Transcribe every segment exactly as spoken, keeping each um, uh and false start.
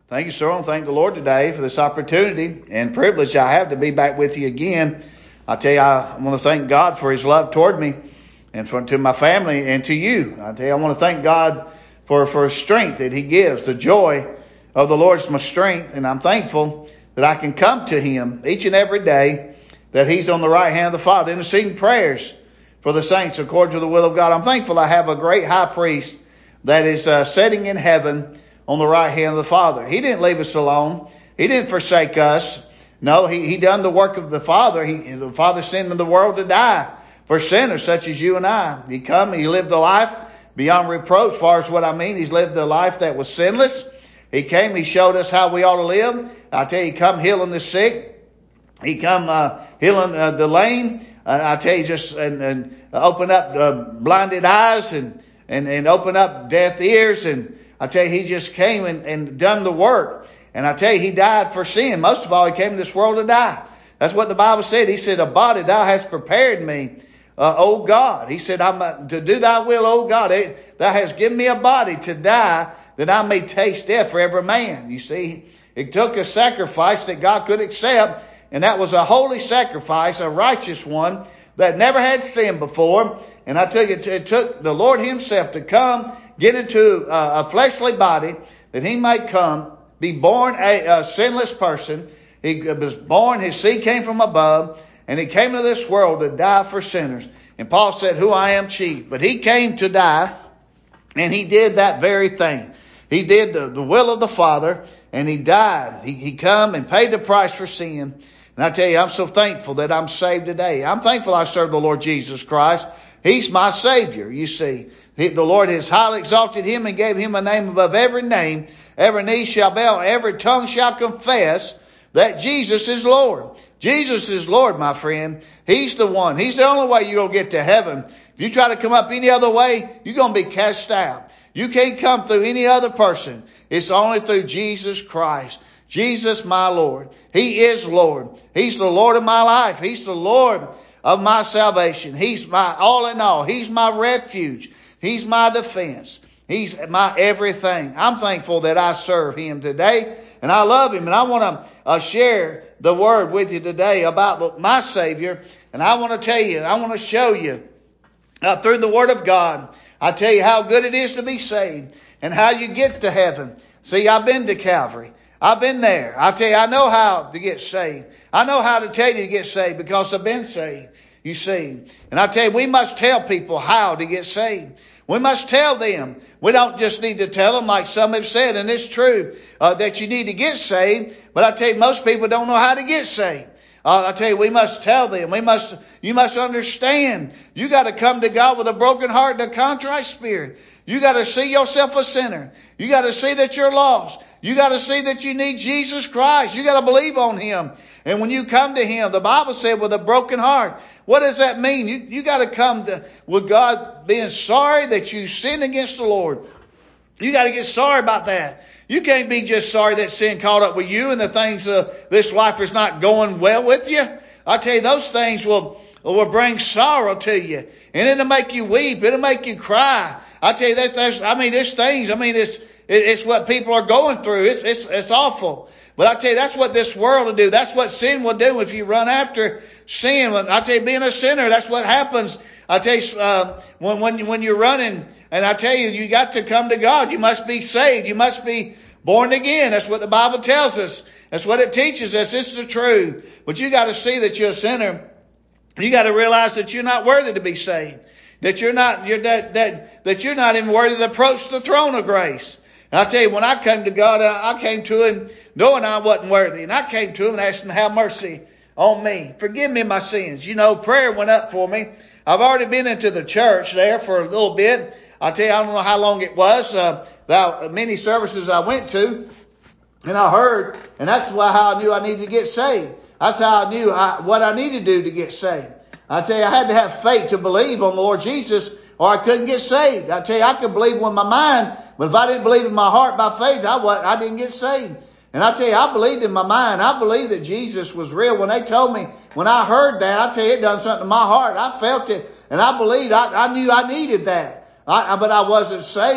Thank you, sir. I want to thank the Lord today for this opportunity and privilege I have to be back with you again. I tell you, I want to thank God for His love toward me and for to my family and to you. I tell you, I want to thank God for, for strength that He gives. The joy of the Lord is my strength, and I'm thankful that I can come to Him each and every day, that He's on the right hand of the Father, interceding prayers for the saints according to the will of God. I'm thankful I have a great high priest that is uh, sitting in heaven on the right hand of the Father. He didn't leave us alone. He didn't forsake us. No, he, he done the work of the Father. He, the Father sent Him in the world to die for sinners such as you and I. He come, He lived a life beyond reproach. As far as what I mean, He's lived a life that was sinless. He came, He showed us how we ought to live. I tell you, He come healing the sick. He come uh, healing uh, the lame. Uh, I tell you, just and, and open up uh, blinded eyes and, and, and open up deaf ears. And I tell you, He just came and, and done the work. And I tell you, He died for sin. Most of all, He came to this world to die. That's what the Bible said. He said, a body Thou hast prepared me, uh, O God. He said, I'm uh, to do Thy will, O God. Thou hast given me a body to die that I may taste death for every man. You see, it took a sacrifice that God could accept. And that was a holy sacrifice, a righteous one that never had sinned before. And I tell you, it took the Lord Himself to come, get into a, a fleshly body that He might come, be born a, a sinless person. He was born, His seed came from above, and He came to this world to die for sinners. And Paul said, who I am chief. But He came to die, and He did that very thing. He did the, the will of the Father, and He died. He, he come and paid the price for sin. And I tell you, I'm so thankful that I'm saved today. I'm thankful I serve the Lord Jesus Christ. He's my Savior, you see. He, the Lord has highly exalted Him and gave Him a name above every name. Every knee shall bow, every tongue shall confess that Jesus is Lord. Jesus is Lord, my friend. He's the one. He's the only way you're going to get to heaven. If you try to come up any other way, you're going to be cast out. You can't come through any other person. It's only through Jesus Christ. Jesus, my Lord. He is Lord. He's the Lord of my life. He's the Lord of my salvation. He's my all in all. He's my refuge. He's my defense. He's my everything. I'm thankful that I serve Him today, and I love Him. And I want to uh, share the word with you today about my Savior. And I want to tell you, I want to show you uh, through the Word of God, I tell you how good it is to be saved and how you get to heaven. See, I've been to Calvary. I've been there. I tell you, I know how to get saved. I know how to tell you to get saved because I've been saved, you see. And I tell you, we must tell people how to get saved. We must tell them. We don't just need to tell them like some have said, and it's true, uh, that you need to get saved. But I tell you, most people don't know how to get saved. Uh, I tell you, we must tell them. We must, you must understand. You got to come to God with a broken heart and a contrite spirit. You got to see yourself a sinner. You got to see that you're lost. You got to see that you need Jesus Christ. You got to believe on Him. And when you come to Him, the Bible said with a broken heart. What does that mean? You, you got to come to with God being sorry that you sinned against the Lord. You got to get sorry about that. You can't be just sorry that sin caught up with you and the things of this life is not going well with you. I tell you, those things will, will bring sorrow to you. And it'll make you weep. It'll make you cry. I tell you, that, that's, I mean, there's things, I mean, it's, it's what people are going through. It's, it's, it's awful. But I tell you, that's what this world will do. That's what sin will do if you run after sin. I tell you, being a sinner, that's what happens. I tell you, uh, when, when, when you're running, and I tell you, you got to come to God. You must be saved. You must be born again. That's what the Bible tells us. That's what it teaches us. This is the truth. But you got to see that you're a sinner. You got to realize that you're not worthy to be saved. That you're not, you're that, that, that you're not even worthy to approach the throne of grace. And I tell you, when I came to God, I came to Him knowing I wasn't worthy. And I came to Him and asked Him to have mercy on me. Forgive me my sins. You know, prayer went up for me. I've already been into the church there for a little bit. I tell you, I don't know how long it was. Uh, the many services I went to, and I heard, and that's why how I knew I needed to get saved. That's how I knew I, what I needed to do to get saved. I tell you, I had to have faith to believe on the Lord Jesus, or I couldn't get saved. I tell you, I could believe with my mind, but if I didn't believe in my heart by faith, I, I didn't get saved. And I tell you, I believed in my mind. I believed that Jesus was real. When they told me, when I heard that, I tell you, it done something to my heart. I felt it, and I believed. I, I knew I needed that. I, I, but I wasn't saved.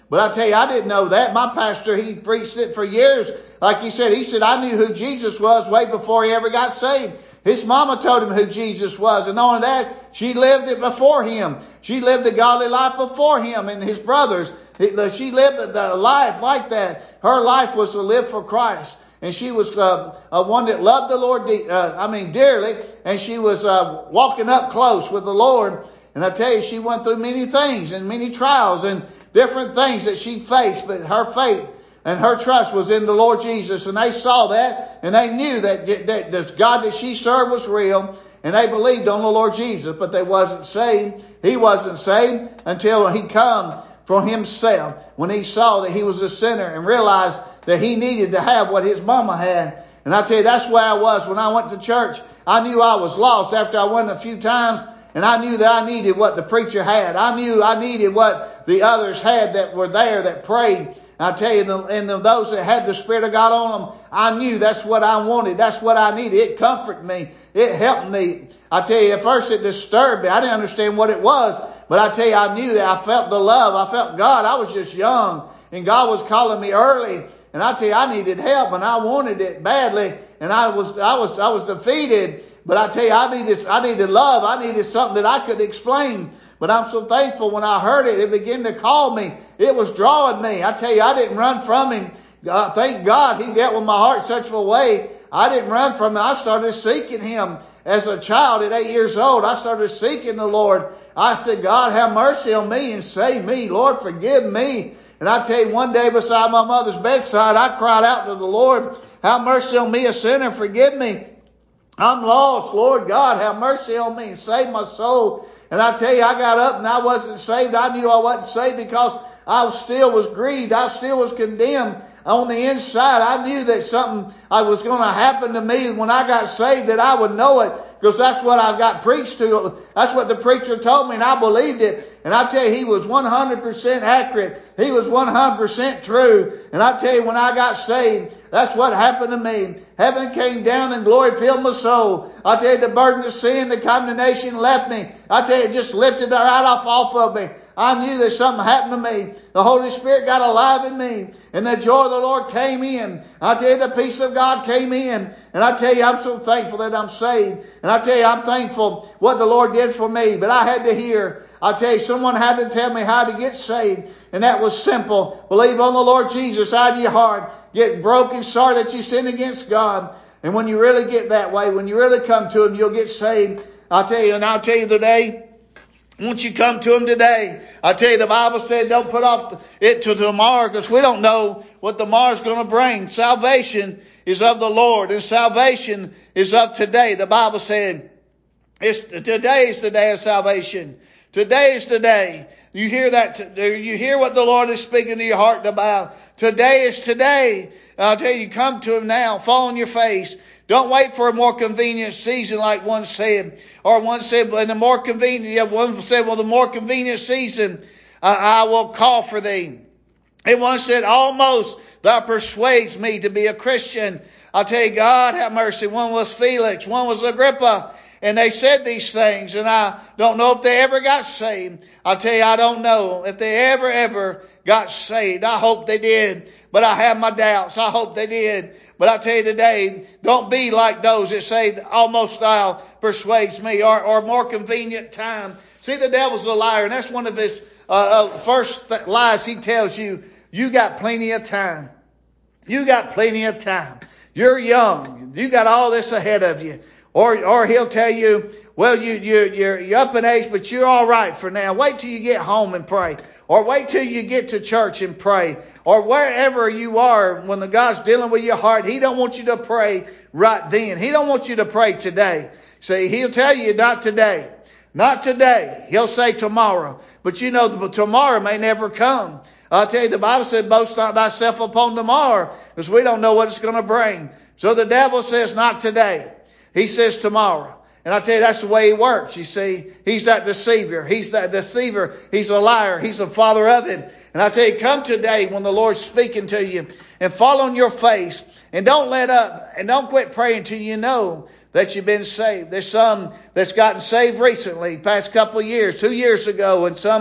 But I tell you, I didn't know that. My pastor, he preached it for years. Like he said, he said, I knew who Jesus was way before he ever got saved. His mama told him who Jesus was. And knowing that, she lived it before him. She lived a godly life before him and his brothers. She lived a life like that. Her life was to live for Christ. And she was uh, uh, one that loved the Lord, de- uh, I mean, dearly. And she was uh, walking up close with the Lord. And I tell you, she went through many things and many trials and different things that she faced. But her faith and her trust was in the Lord Jesus. And they saw that. And they knew that, that the God that she served was real. And they believed on the Lord Jesus. But they wasn't saved. He wasn't saved until he come for himself. When he saw that he was a sinner and realized that he needed to have what his mama had. And I tell you, that's where I was when I went to church. I knew I was lost after I went a few times. And I knew that I needed what the preacher had. I knew I needed what the others had that were there that prayed. I tell you, and those that had the Spirit of God on them, I knew that's what I wanted. That's what I needed. It comforted me. It helped me. I tell you, at first it disturbed me. I didn't understand what it was. But I tell you, I knew that I felt the love. I felt God. I was just young. And God was calling me early. And I tell you, I needed help. And I wanted it badly. And I was, I was, I was defeated. But I tell you, I needed, I needed love. I needed something that I could explain. But I'm so thankful when I heard it, it began to call me. It was drawing me. I tell you, I didn't run from him. Uh, thank God he dealt with my heart in such a way. I didn't run from him. I started seeking him as a child at eight years old. I started seeking the Lord. I said, God, have mercy on me and save me. Lord, forgive me. And I tell you, one day beside my mother's bedside, I cried out to the Lord, have mercy on me, a sinner, forgive me. I'm lost, Lord God, have mercy on me and save my soul. And I tell you, I got up and I wasn't saved. I knew I wasn't saved because I still was grieved. I still was condemned on the inside. I knew that something was going to happen to me when I got saved, that I would know it, because that's what I got preached to. That's what the preacher told me, and I believed it. And I tell you, he was one hundred percent accurate. He was one hundred percent true. And I tell you, when I got saved, that's what happened to me. Heaven came down and glory filled my soul. I tell you, the burden of sin, the condemnation left me. I tell you, it just lifted right off off of me. I knew that something happened to me. The Holy Spirit got alive in me. And the joy of the Lord came in. I tell you, the peace of God came in. And I tell you, I'm so thankful that I'm saved. And I tell you, I'm thankful what the Lord did for me. But I had to hear. I tell you, someone had to tell me how to get saved. And that was simple. Believe on the Lord Jesus out of your heart. Get broken, sorry that you sinned against God. And when you really get that way, when you really come to Him, you'll get saved. I'll tell you, and I'll tell you today, once you come to Him today, I tell you, the Bible said don't put off it to tomorrow, because we don't know what tomorrow's going to bring. Salvation is of the Lord, and salvation is of today. The Bible said, it's, today is the day of salvation. Today is the day. You hear that? You hear what the Lord is speaking to your heart about. Today is today. I'll tell you, come to Him now. Fall on your face. Don't wait for a more convenient season, like one said. Or one said, in the more convenient, yeah, one said, well, the more convenient season, uh, I will call for thee. And one said, almost thou persuades me to be a Christian. I'll tell you, God have mercy. One was Felix. One was Agrippa. And they said these things, and I don't know if they ever got saved. I'll tell you, I don't know if they ever, ever got saved. I hope they did, but I have my doubts. I hope they did. But I tell you today, don't be like those that say, almost thou persuades me, or, or more convenient time. See, the devil's a liar, and that's one of his uh, uh, first th- lies he tells you. You got plenty of time. You got plenty of time. You're young. You got all this ahead of you. Or, or he'll tell you, well, you, you, you're, you're up in age, but you're all right for now. Wait till you get home and pray. Or wait till you get to church and pray. Or wherever you are, when the God's dealing with your heart, He don't want you to pray right then. He don't want you to pray today. See, He'll tell you not today. Not today. He'll say tomorrow. But you know, tomorrow may never come. I'll tell you, the Bible said, boast not thyself upon tomorrow, because we don't know what it's going to bring. So the devil says, not today. He says tomorrow. And I tell you, that's the way he works. You see, he's that deceiver. He's that deceiver. He's a liar. He's the father of it. And I tell you, come today when the Lord's speaking to you, and fall on your face, and don't let up, and don't quit praying till you know that you've been saved. There's some that's gotten saved recently, past couple of years, two years ago, and some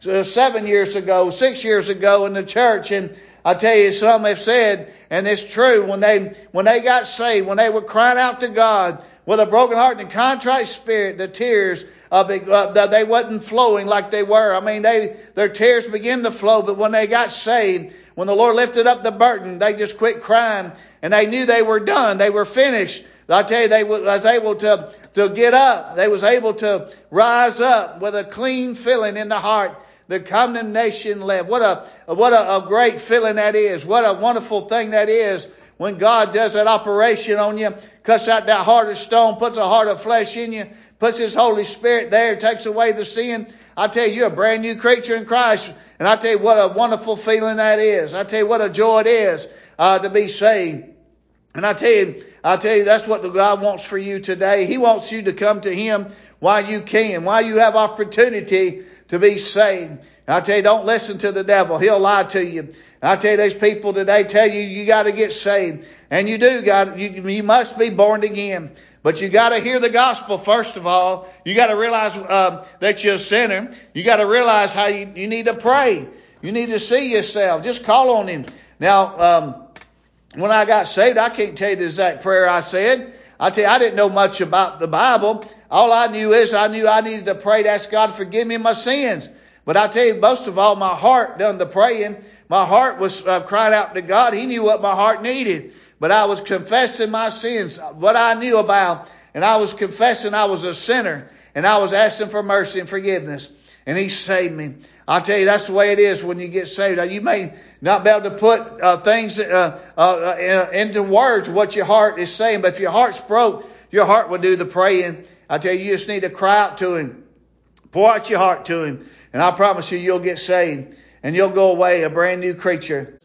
uh, seven years ago, six years ago in the church. And I tell you, some have said, and it's true, when they, when they got saved, when they were crying out to God with a broken heart and contrite spirit, the tears of it, uh, they wasn't flowing like they were. I mean, they, their tears began to flow, but when they got saved, when the Lord lifted up the burden, they just quit crying and they knew they were done. They were finished. I tell you, they was able to, to get up. They was able to rise up with a clean feeling in the heart. The condemnation left. What a, what a, a great feeling that is. What a wonderful thing that is when God does that operation on you, cuts out that heart of stone, puts a heart of flesh in you, puts His Holy Spirit there, takes away the sin. I tell you, you're a brand new creature in Christ. And I tell you what a wonderful feeling that is. I tell you what a joy it is uh, to be saved. And I tell you, I tell you, that's what the God wants for you today. He wants you to come to Him while you can, while you have opportunity to be saved. And I tell you, don't listen to the devil. He'll lie to you. And I tell you, there's people today tell you you got to get saved. And you do, God. You, you must be born again. But you got to hear the gospel first of all. You got to realize uh, that you're a sinner. You got to realize how you, you need to pray. You need to see yourself. Just call on Him. Now, um, when I got saved, I can't tell you the exact prayer I said. I tell you, I didn't know much about the Bible. All I knew is I knew I needed to pray to ask God to forgive me my sins. But I tell you, most of all, my heart done the praying. My heart was uh, crying out to God. He knew what my heart needed. But I was confessing my sins, what I knew about. And I was confessing I was a sinner. And I was asking for mercy and forgiveness. And He saved me. I'll tell you, that's the way it is when you get saved. You may not be able to put uh, things uh, uh, into words what your heart is saying. But if your heart's broke, your heart will do the praying. I tell you, you just need to cry out to Him. Pour out your heart to Him. And I promise you, you'll get saved. And you'll go away a brand new creature.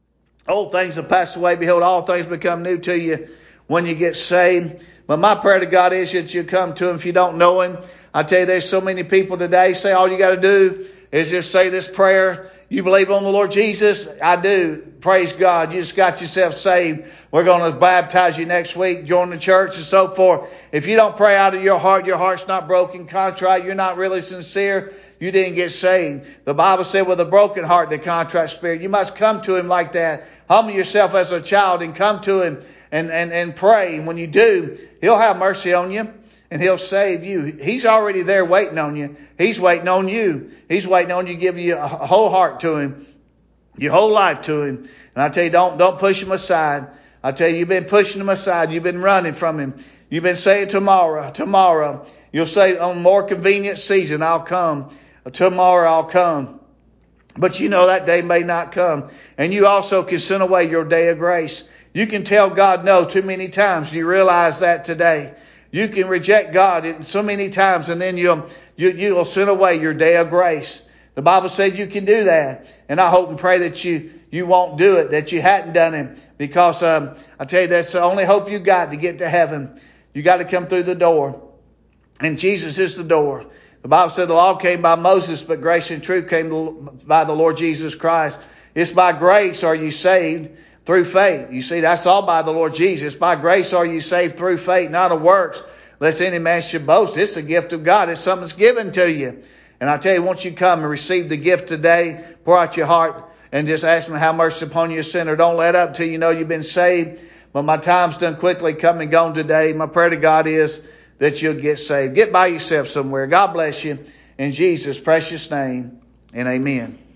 Old things have passed away. Behold, all things become new to you when you get saved. But my prayer to God is that you come to Him if you don't know Him. I tell you, there's so many people today say all you got to do is just say this prayer. You believe on the Lord Jesus? I do. Praise God. You just got yourself saved. We're going to baptize you next week. Join the church and so forth. If you don't pray out of your heart, your heart's not broken, contrite, you're not really sincere, you didn't get saved. The Bible said with a broken heart and a contrite spirit, you must come to Him like that. Humble yourself as a child and come to Him and, and, and pray. And when you do, He'll have mercy on you. And He'll save you. He's already there waiting on you. He's waiting on you. He's waiting on you to give you a whole heart to Him. Your whole life to Him. And I tell you, don't, don't push Him aside. I tell you, you've been pushing Him aside. You've been running from Him. You've been saying tomorrow, tomorrow. You'll say on more convenient season, I'll come. Tomorrow I'll come. But you know that day may not come. And you also can send away your day of grace. You can tell God no too many times. Do you realize that today? You can reject God so many times and then you'll, you, you'll send away your day of grace. The Bible said you can do that. And I hope and pray that you, you won't do it, that you hadn't done it. Because um, I tell you, that's the only hope you got to get to heaven. You got to come through the door. And Jesus is the door. The Bible said the law came by Moses, but grace and truth came by the Lord Jesus Christ. It's by grace are you saved. Through faith. You see, that's all by the Lord Jesus. By grace are you saved through faith, not of works, lest any man should boast. It's a gift of God. It's something that's given to you. And I tell you, once you come and receive the gift today, pour out your heart and just ask Him to have mercy upon you, sinner. Don't let up till you know you've been saved. But my time's done quickly come and gone today. My prayer to God is that you'll get saved. Get by yourself somewhere. God bless you. In Jesus' precious name, and amen.